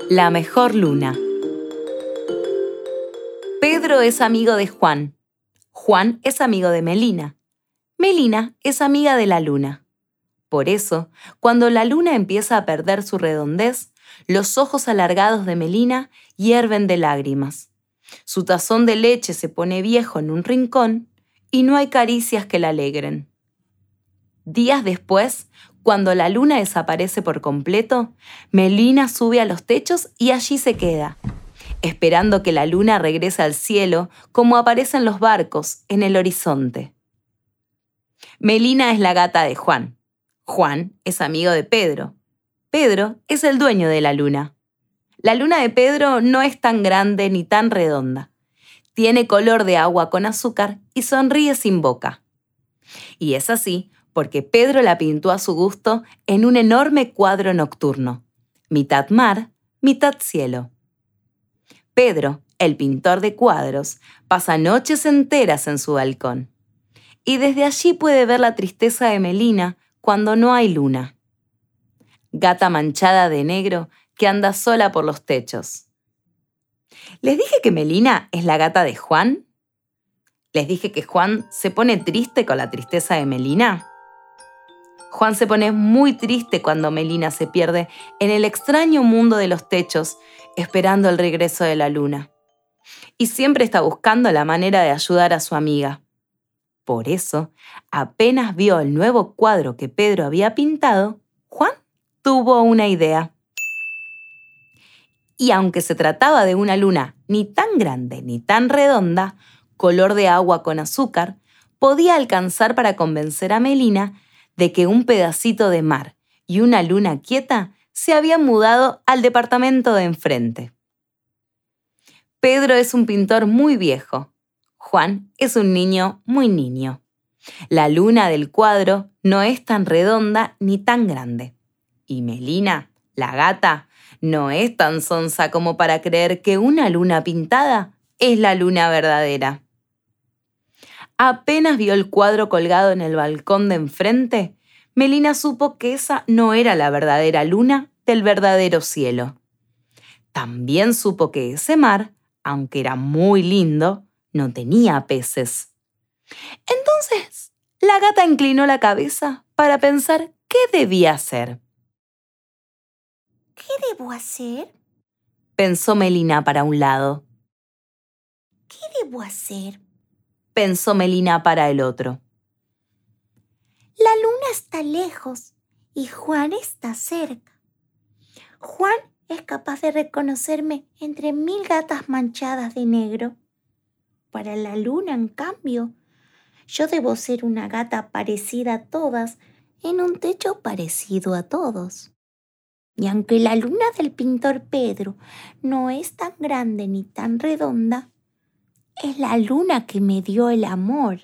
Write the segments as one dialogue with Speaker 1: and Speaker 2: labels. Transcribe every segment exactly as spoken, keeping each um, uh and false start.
Speaker 1: La mejor luna. Pedro es amigo de Juan. Juan es amigo de Melina. Melina es amiga de la luna. Por eso, cuando la luna empieza a perder su redondez, los ojos alargados de Melina hierven de lágrimas. Su tazón de leche se pone viejo en un rincón y no hay caricias que la alegren. Días después, cuando la luna desaparece por completo, Melina sube a los techos y allí se queda, esperando que la luna regrese al cielo como aparecen los barcos en el horizonte. Melina es la gata de Juan. Juan es amigo de Pedro. Pedro es el dueño de la luna. La luna de Pedro no es tan grande ni tan redonda. Tiene color de agua con azúcar y sonríe sin boca. Y es así porque Pedro la pintó a su gusto en un enorme cuadro nocturno, mitad mar, mitad cielo. Pedro, el pintor de cuadros, pasa noches enteras en su balcón. Y desde allí puede ver la tristeza de Melina cuando no hay luna. Gata manchada de negro que anda sola por los techos. ¿Les dije que Melina es la gata de Juan? ¿Les dije que Juan se pone triste con la tristeza de Melina? Juan se pone muy triste cuando Melina se pierde en el extraño mundo de los techos, esperando el regreso de la luna. Y siempre está buscando la manera de ayudar a su amiga. Por eso, apenas vio el nuevo cuadro que Pedro había pintado, Juan tuvo una idea. Y aunque se trataba de una luna ni tan grande ni tan redonda, color de agua con azúcar, podía alcanzar para convencer a Melina de que un pedacito de mar y una luna quieta se habían mudado al departamento de enfrente. Pedro es un pintor muy viejo. Juan es un niño muy niño. La luna del cuadro no es tan redonda ni tan grande. Y Melina, la gata, no es tan sonsa como para creer que una luna pintada es la luna verdadera. Apenas vio el cuadro colgado en el balcón de enfrente, Melina supo que esa no era la verdadera luna del verdadero cielo. También supo que ese mar, aunque era muy lindo, no tenía peces. Entonces, la gata inclinó la cabeza para pensar qué debía hacer.
Speaker 2: ¿Qué debo hacer?
Speaker 1: Pensó Melina para un lado.
Speaker 2: ¿Qué debo hacer?
Speaker 1: Pensó Melina para el otro.
Speaker 2: La luna está lejos y Juan está cerca. Juan es capaz de reconocerme entre mil gatas manchadas de negro. Para la luna, en cambio, yo debo ser una gata parecida a todas en un techo parecido a todos. Y aunque la luna del pintor Pedro no es tan grande ni tan redonda, es la luna que me dio el amor.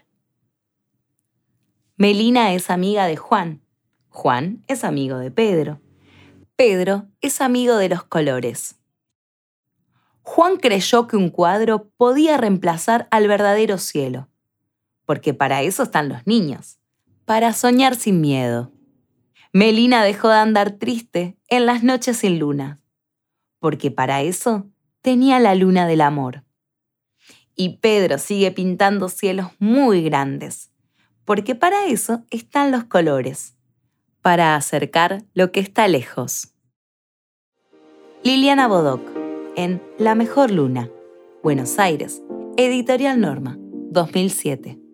Speaker 1: Melina es amiga de Juan. Juan es amigo de Pedro. Pedro es amigo de los colores. Juan creyó que un cuadro podía reemplazar al verdadero cielo, porque para eso están los niños, para soñar sin miedo. Melina dejó de andar triste en las noches sin luna, porque para eso tenía la luna del amor. Y Pedro sigue pintando cielos muy grandes, porque para eso están los colores, para acercar lo que está lejos. Liliana Bodoc, en La mejor luna, Buenos Aires, Editorial Norma, dos mil siete.